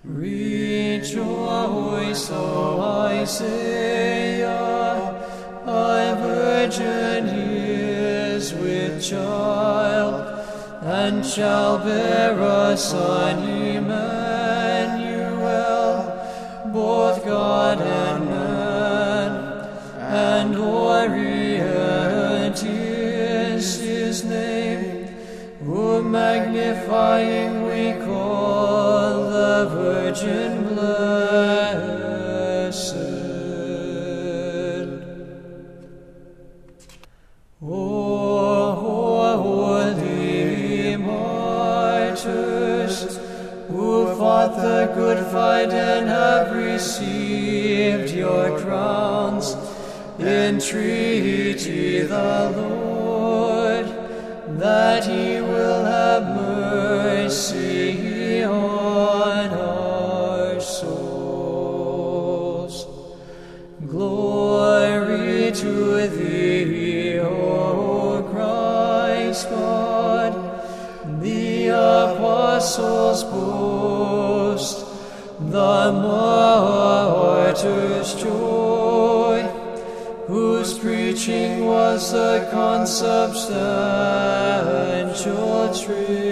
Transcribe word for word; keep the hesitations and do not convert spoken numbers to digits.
Rejoice, O Isaiah, thy virgin is with child, and shall bear a son, Emmanuel, both God and man, and Orient is his name, whom magnifying we call the Virgin blessed. O holy martyrs, who fought the good fight and have received your crowns, entreaty the Lord that he will have mercy on our souls. Glory to thee, O Christ God. The apostles boast, the martyrs joy, whose preaching was the consubstantial truth.